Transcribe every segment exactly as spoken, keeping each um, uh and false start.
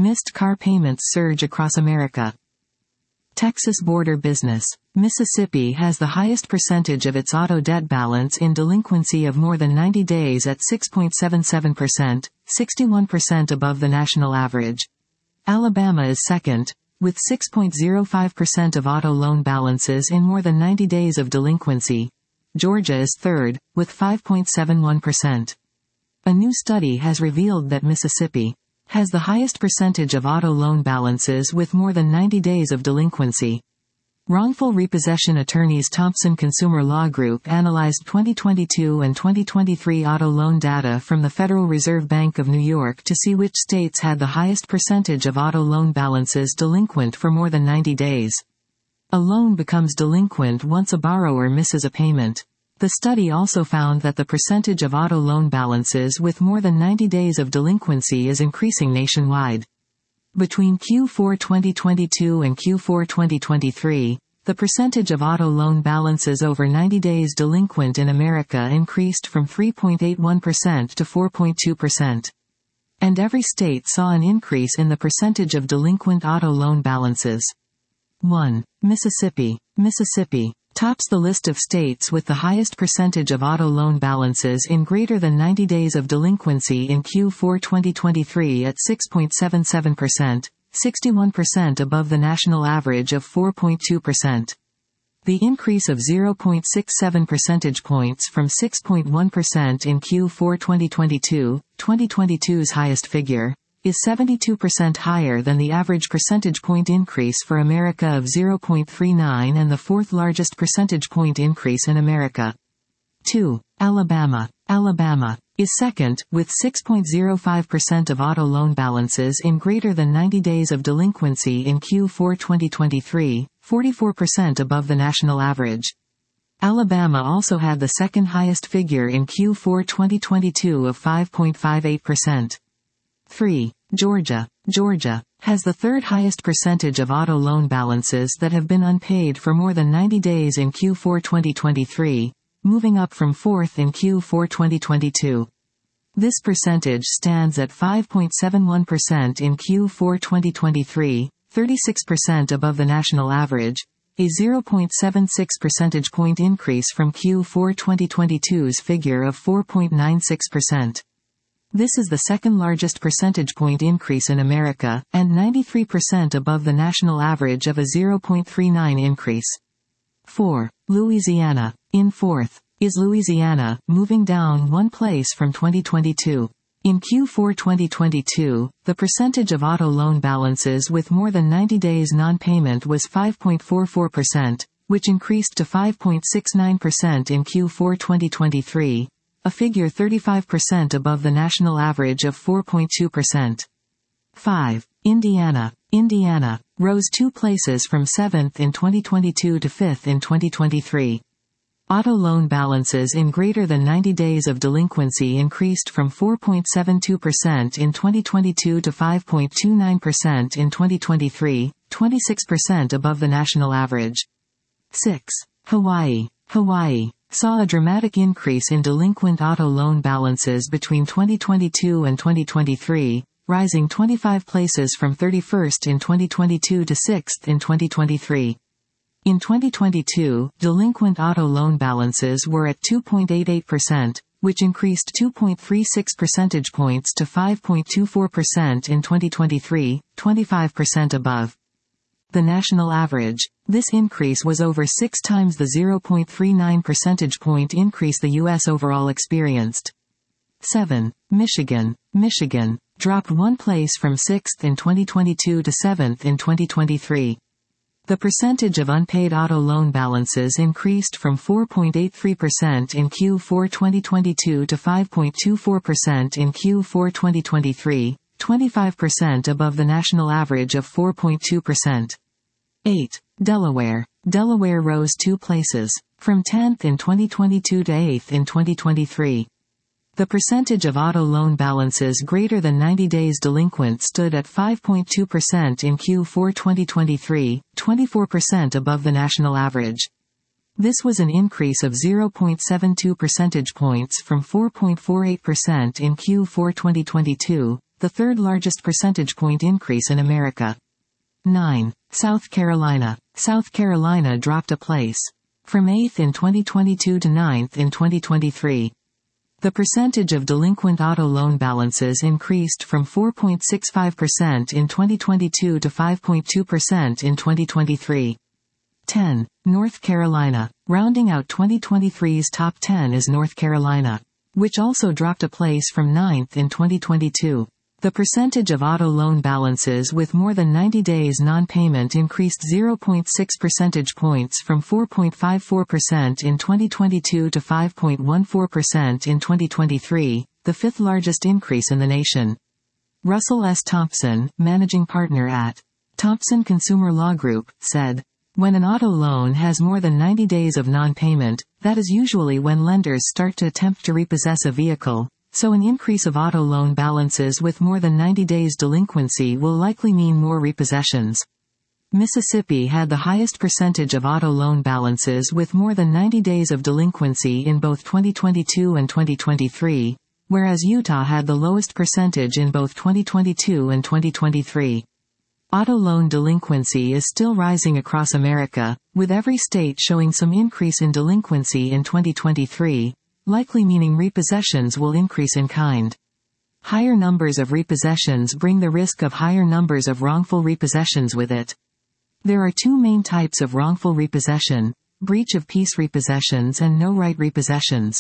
Missed car payments surge across America. Texas border business. Mississippi has the highest percentage of its auto debt balance in delinquency of more than ninety days at six point seven seven percent, sixty-one percent above the national average. Alabama is second, with six point zero five percent of auto loan balances in more than ninety days of delinquency. Georgia is third, with five point seven one percent. A new study has revealed that Mississippi has the highest percentage of auto loan balances with more than ninety days of delinquency. Wrongful repossession attorneys Thompson Consumer Law Group analyzed twenty twenty-two and twenty twenty-three auto loan data from the Federal Reserve Bank of New York to see which states had the highest percentage of auto loan balances delinquent for more than ninety days. A loan becomes delinquent once a borrower misses a payment. The study also found that the percentage of auto loan balances with more than ninety days of delinquency is increasing nationwide. Between Q four twenty twenty-two and Q four twenty twenty-three, the percentage of auto loan balances over ninety days delinquent in America increased from three point eight one percent to four point two percent. And every state saw an increase in the percentage of delinquent auto loan balances. one. Mississippi. Mississippi tops the list of states with the highest percentage of auto loan balances in greater than ninety days of delinquency in Q four twenty twenty-three at six point seven seven percent, sixty-one percent above the national average of four point two percent. The increase of zero point six seven percentage points from six point one percent in Q four twenty twenty-two, twenty twenty-two's highest figure, is seventy-two percent higher than the average percentage point increase for America of zero point three nine and the fourth largest percentage point increase in America. two. Alabama. Alabama is second, with six point zero five percent of auto loan balances in greater than ninety days of delinquency in Q four twenty twenty-three, forty-four percent above the national average. Alabama also had the second highest figure in Q four twenty twenty-two of five point five eight percent. three. Georgia. Georgia has the third highest percentage of auto loan balances that have been unpaid for more than ninety days in Q four twenty twenty-three, moving up from fourth in Q four twenty twenty-two. This percentage stands at five point seven one percent in Q four twenty twenty-three, thirty-six percent above the national average, a zero point seven six percentage point increase from Q four twenty twenty-two's figure of four point nine six percent. This is the second largest percentage point increase in America, and ninety-three percent above the national average of a zero point three nine increase. four. Louisiana. In fourth is Louisiana, moving down one place from twenty twenty-two. In Q four twenty twenty-two, the percentage of auto loan balances with more than ninety days non-payment was five point four four percent, which increased to five point six nine percent in Q four twenty twenty-three. A figure thirty-five percent above the national average of four point two percent. five. Indiana. Indiana rose two places from seventh in twenty twenty-two to fifth in twenty twenty-three. Auto loan balances in greater than ninety days of delinquency increased from four point seven two percent in twenty twenty-two to five point two nine percent in twenty twenty-three, twenty-six percent above the national average. six. Hawaii. Hawaii saw a dramatic increase in delinquent auto loan balances between twenty twenty-two and twenty twenty-three, rising twenty-five places from thirty-first in twenty twenty-two to sixth in twenty twenty-three. In twenty twenty-two, delinquent auto loan balances were at two point eight eight percent, which increased two point three six percentage points to five point two four percent in twenty twenty-three, twenty-five percent above the national average. This increase was over six times the zero point three nine percentage point increase the U S overall experienced. seven. Michigan. Michigan dropped one place from sixth in twenty twenty-two to seventh in twenty twenty-three. The percentage of unpaid auto loan balances increased from four point eight three percent in Q four twenty twenty-two to five point two four percent in Q four twenty twenty-three, twenty-five percent above the national average of four point two percent. eight. Delaware. Delaware rose two places, from tenth in twenty twenty-two to eighth in twenty twenty-three. The percentage of auto loan balances greater than ninety days delinquent stood at five point two percent in Q four twenty twenty-three, twenty-four percent above the national average. This was an increase of zero point seven two percentage points from four point four eight percent in Q four twenty twenty-two, the third largest percentage point increase in America. nine. South Carolina. South Carolina dropped a place. From eighth in twenty twenty-two to ninth in twenty twenty-three. The percentage of delinquent auto loan balances increased from four point six five percent in twenty twenty-two to five point two percent in twenty twenty-three. ten. North Carolina. Rounding out twenty twenty-three's top ten is North Carolina, which also dropped a place from ninth in twenty twenty-two. The percentage of auto loan balances with more than ninety days non-payment increased zero point six percentage points from four point five four percent in twenty twenty-two to five point one four percent in twenty twenty-three, the fifth largest increase in the nation. Russell S. Thompson, managing partner at Thompson Consumer Law Group, said, "When an auto loan has more than ninety days of non-payment, that is usually when lenders start to attempt to repossess a vehicle. So an increase of auto loan balances with more than ninety days delinquency will likely mean more repossessions." Mississippi had the highest percentage of auto loan balances with more than ninety days of delinquency in both twenty twenty-two and twenty twenty-three, whereas Utah had the lowest percentage in both twenty twenty-two and twenty twenty-three. Auto loan delinquency is still rising across America, with every state showing some increase in delinquency in twenty twenty-three, likely meaning repossessions will increase in kind. Higher numbers of repossessions bring the risk of higher numbers of wrongful repossessions with it. There are two main types of wrongful repossession: breach of peace repossessions and no-right repossessions.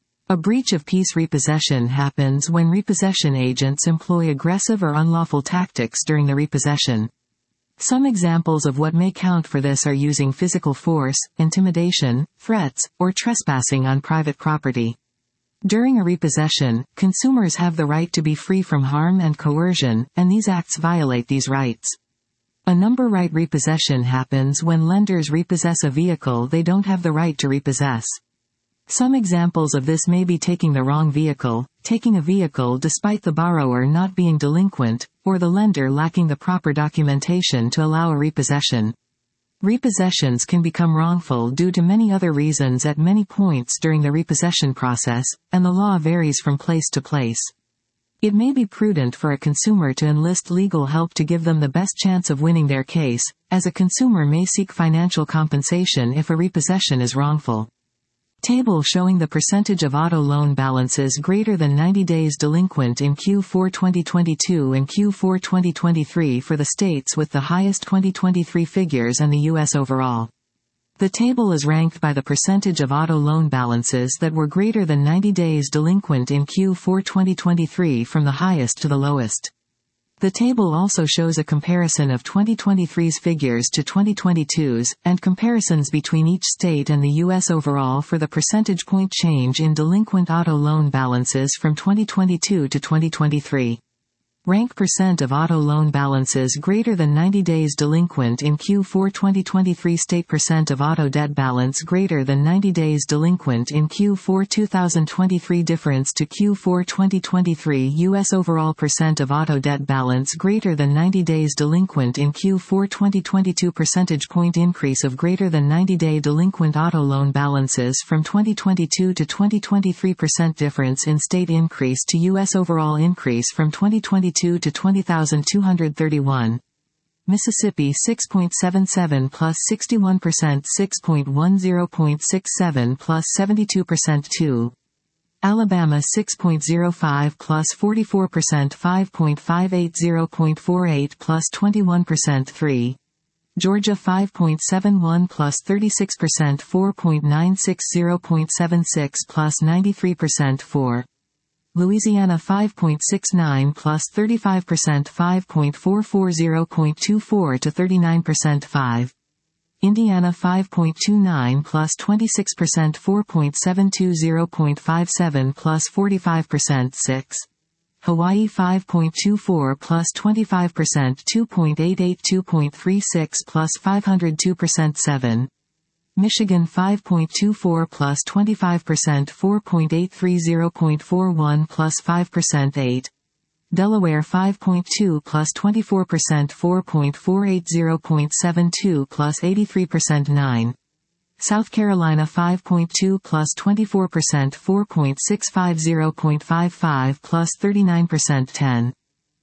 A breach of peace repossession happens when repossession agents employ aggressive or unlawful tactics during the repossession. Some examples of what may count for this are using physical force, intimidation, threats, or trespassing on private property. During a repossession, consumers have the right to be free from harm and coercion, and these acts violate these rights. A number right repossession happens when lenders repossess a vehicle they don't have the right to repossess. Some examples of this may be taking the wrong vehicle, taking a vehicle despite the borrower not being delinquent, or the lender lacking the proper documentation to allow a repossession. Repossessions can become wrongful due to many other reasons at many points during the repossession process, and the law varies from place to place. It may be prudent for a consumer to enlist legal help to give them the best chance of winning their case, as a consumer may seek financial compensation if a repossession is wrongful. Table showing the percentage of auto loan balances greater than ninety days delinquent in Q four twenty twenty-two and Q four twenty twenty-three for the states with the highest twenty twenty-three figures and the U S overall. The table is ranked by the percentage of auto loan balances that were greater than ninety days delinquent in Q four twenty twenty-three from the highest to the lowest. The table also shows a comparison of twenty twenty-three's figures to twenty twenty-two's, and comparisons between each state and the U S overall for the percentage point change in delinquent auto loan balances from twenty twenty-two to twenty twenty-three. Rank percent of auto loan balances greater than ninety days delinquent in Q four twenty twenty-three. State percent of auto debt balance greater than ninety days delinquent in Q four two thousand twenty-three. Difference to Q four twenty twenty-three. U S overall percent of auto debt balance greater than ninety days delinquent in Q four twenty twenty-two. Percentage point increase of greater than ninety day delinquent auto loan balances from twenty twenty-two to twenty twenty-three. Percent difference in state increase to U S overall increase from twenty twenty-two to twenty thousand two hundred thirty-one. Mississippi six point seven seven plus sixty-one percent, six point one zero point six seven plus seventy-two percent two. Alabama six point zero five plus forty-four percent, five point five eight zero point four eight plus twenty-one percent three. Georgia five point seven one plus thirty-six percent, four point nine six zero point seven six plus ninety-three percent four. Louisiana five point six nine plus thirty-five percent, five point four four zero point two four to thirty-nine percent five. Indiana five point two nine plus twenty-six percent, four point seven two zero point five seven plus forty-five percent six. Hawaii five point two four plus twenty-five percent, two point eight eight two point three six plus five hundred two percent seven. Michigan five point two four plus twenty-five percent, four point eight three zero point four one plus five percent eight. Delaware five point two plus twenty-four percent, four point four eight zero point seven two plus eighty-three percent nine. South Carolina five point two plus twenty-four percent, four point six five zero point five five plus thirty-nine percent ten.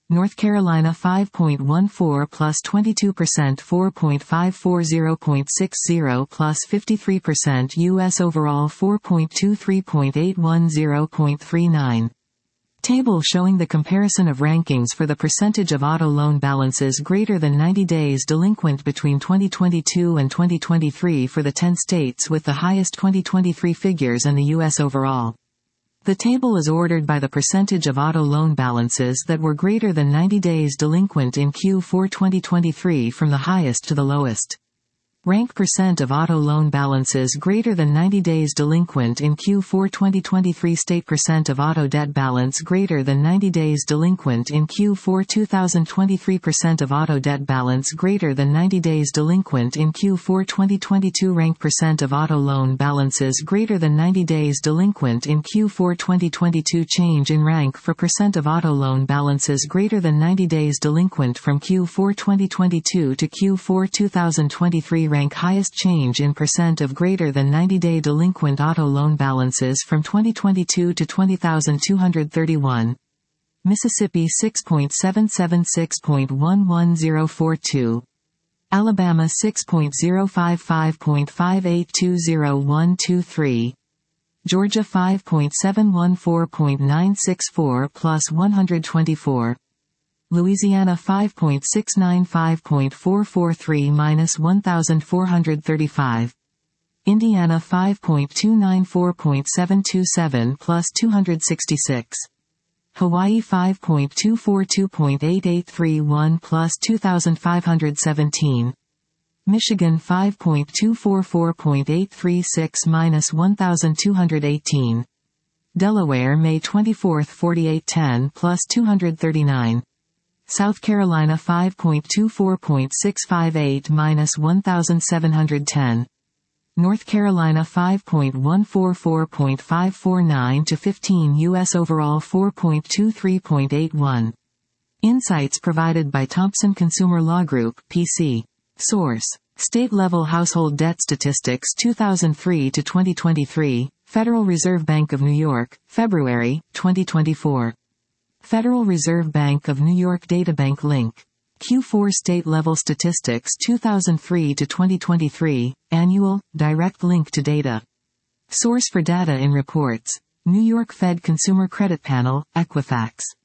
North Carolina five point one four plus twenty-two percent four point five four zero point six zero plus fifty-three percent U S overall four point two three point eight one zero point three nine. Table showing the comparison of rankings for the percentage of auto loan balances greater than ninety days delinquent between twenty twenty-two and twenty twenty-three for the ten states with the highest twenty twenty-three figures and the U S overall. The table is ordered by the percentage of auto loan balances that were greater than ninety days delinquent in Q four twenty twenty-three from the highest to the lowest. Rank percent of auto loan balances greater than ninety days delinquent in Q four twenty twenty-three. State percent of auto debt balance greater than ninety days delinquent in Q four two thousand twenty-three. Percent of auto debt balance greater than ninety days delinquent in Q four twenty twenty-two. Rank percent of auto loan balances greater than ninety days delinquent in Q four twenty twenty-two. Change in rank for percent of auto loan balances greater than ninety days delinquent from Q four twenty twenty-two to Q four two thousand twenty-three. Rank highest change in percent of greater than ninety day delinquent auto loan balances from twenty twenty-two to twenty thousand two hundred thirty-one. Mississippi six point seven seven six point one one zero four two. Alabama six point zero five five point five eight two zero one two three. Georgia five point seven one four point nine six four plus one hundred twenty-four. Louisiana five point six nine five point four four three minus one thousand four hundred thirty-five. Indiana five point two nine four point seven two seven plus two hundred sixty-six. Hawaii five point two four two point eight eight three one plus two thousand five hundred seventeen. Michigan five point two four four point eight three six minus one thousand two hundred eighteen. Delaware May twenty-fourth forty-eight ten plus two hundred thirty-nine. South Carolina five point two four point six five eight minus one thousand seven hundred ten. North Carolina five point one four four point five four nine to fifteen. U S overall four point two three point eight one. Insights provided by Thompson Consumer Law Group, P C. Source: State-Level Household Debt Statistics two thousand three to twenty twenty-three, Federal Reserve Bank of New York, February, twenty twenty-four. Federal Reserve Bank of New York Databank link. Q four State-Level Statistics two thousand three to twenty twenty-three, Annual, direct link to data. Source for data in reports: New York Fed Consumer Credit Panel, Equifax.